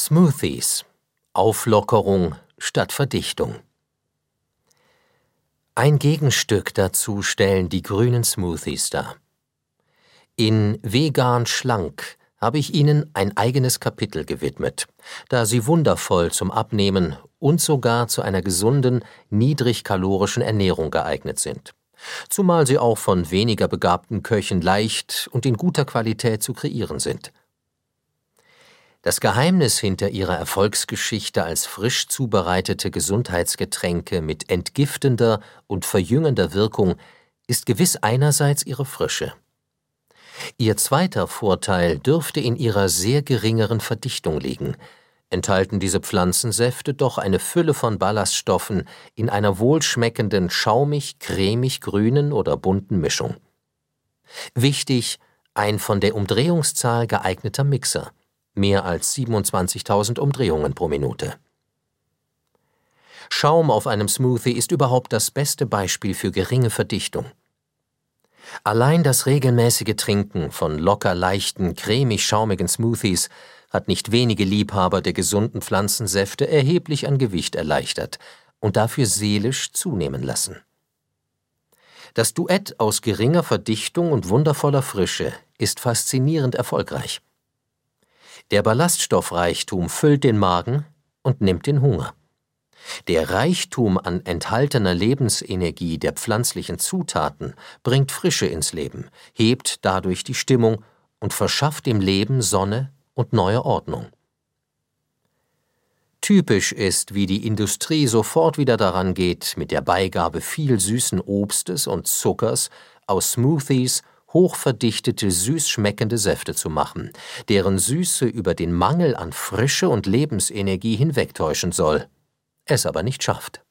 Smoothies. Auflockerung statt Verdichtung. Ein Gegenstück dazu stellen die grünen Smoothies dar. In Vegan Schlank habe ich ihnen ein eigenes Kapitel gewidmet, da sie wundervoll zum Abnehmen und sogar zu einer gesunden, niedrigkalorischen Ernährung geeignet sind. Zumal sie auch von weniger begabten Köchen leicht und in guter Qualität zu kreieren sind. Das Geheimnis hinter ihrer Erfolgsgeschichte als frisch zubereitete Gesundheitsgetränke mit entgiftender und verjüngender Wirkung ist gewiss einerseits ihre Frische. Ihr zweiter Vorteil dürfte in ihrer sehr geringeren Verdichtung liegen, enthalten diese Pflanzensäfte doch eine Fülle von Ballaststoffen in einer wohlschmeckenden schaumig, cremig grünen oder bunten Mischung. Wichtig, ein von der Umdrehungszahl geeigneter Mixer. Mehr als 27.000 Umdrehungen pro Minute. Schaum auf einem Smoothie ist überhaupt das beste Beispiel für geringe Verdichtung. Allein das regelmäßige Trinken von locker leichten, cremig-schaumigen Smoothies hat nicht wenige Liebhaber der gesunden Pflanzensäfte erheblich an Gewicht erleichtert und dafür seelisch zunehmen lassen. Das Duett aus geringer Verdichtung und wundervoller Frische ist faszinierend erfolgreich. Der Ballaststoffreichtum füllt den Magen und nimmt den Hunger. Der Reichtum an enthaltener Lebensenergie der pflanzlichen Zutaten bringt Frische ins Leben, hebt dadurch die Stimmung und verschafft dem Leben Sonne und neue Ordnung. Typisch ist, wie die Industrie sofort wieder daran geht, mit der Beigabe viel süßen Obstes und Zuckers aus Smoothies hochverdichtete, süß schmeckende Säfte zu machen, deren Süße über den Mangel an Frische und Lebensenergie hinwegtäuschen soll, es aber nicht schafft.